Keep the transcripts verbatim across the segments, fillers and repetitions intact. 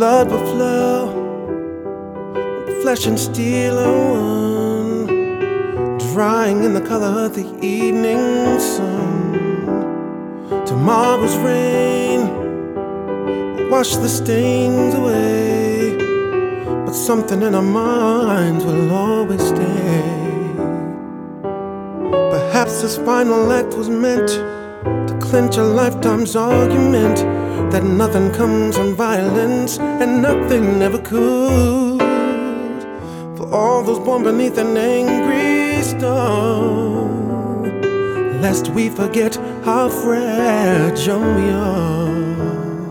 blood will flow, flesh and steel are one, drying in the color of the evening sun. Tomorrow's rain will wash the stains away, but something in our minds will always stay. Perhaps this final act was meant to clinch a lifetime's argument, that nothing comes from violence and nothing ever could. For all those born beneath an angry star, lest we forget how fragile we are.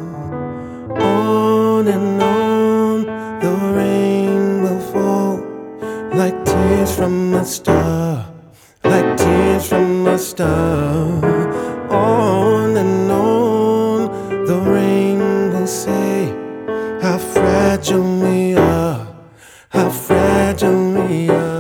On and on the rain will fall, like tears from a star, like tears from a star. On and on the rain will say how fragile we are, how fragile we are.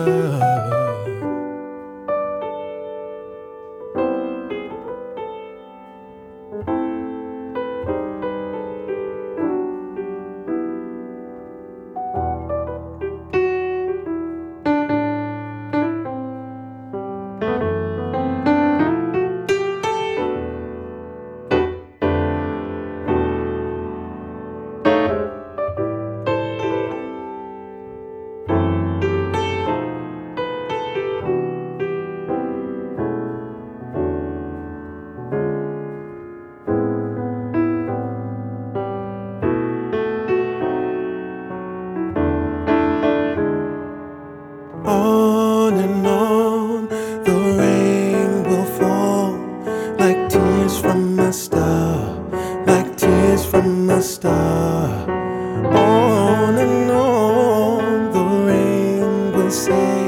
On and on the rain will fall, like tears from a star, like tears from a star. On and on the rain will say